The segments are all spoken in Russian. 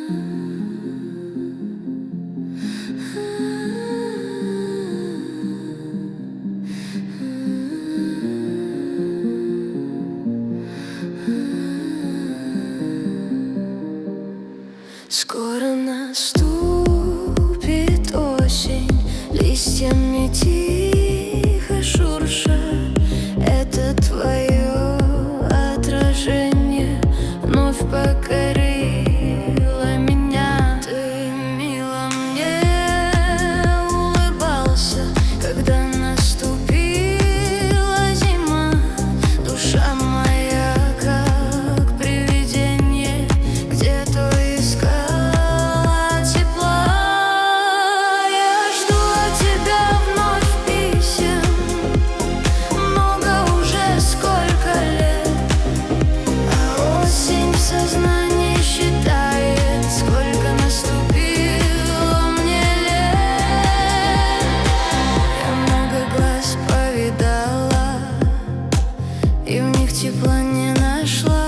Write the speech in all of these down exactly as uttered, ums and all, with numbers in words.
Скоро наступит осень, листьями тихо шурша. Это твое отражение вновь покорило меня. Ты мило мне улыбался, когда наступила зима. Душа моя, как привидение, где-то искала тепла. Я жду от тебя вновь писем, много уже сколько лет, а осень в сознании считает, сколько наступило мне лет. Я много глаз повидала и в них тепла не нашла.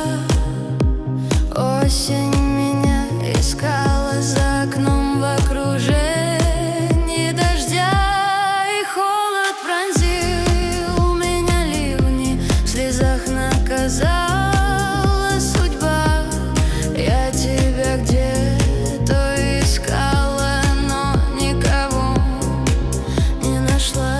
Осень меня искала за окном в окружении дождя, и холод пронзил меня ливни, в слезах наказала судьба. Я тебя где-то искала, но никого не нашла.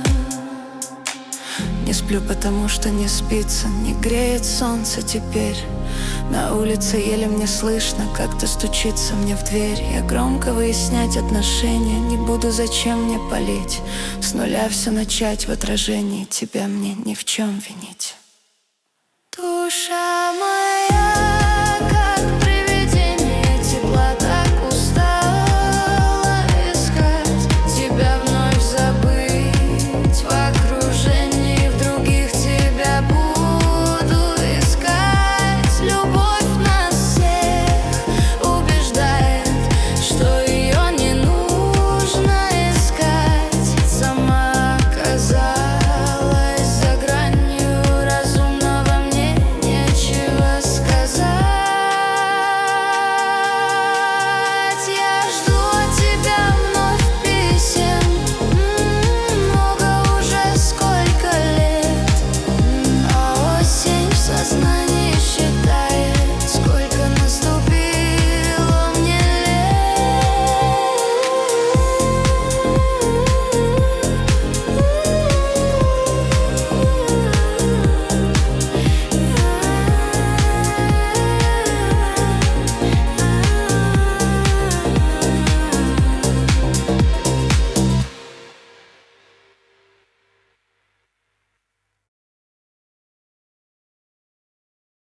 Не сплю, потому что не спится, не греет солнце теперь. На улице еле мне слышно, как-то стучится мне в дверь. Я громко выяснять отношения не буду, зачем мне палить. С нуля все начать в отражении, тебя мне ни в чем винить.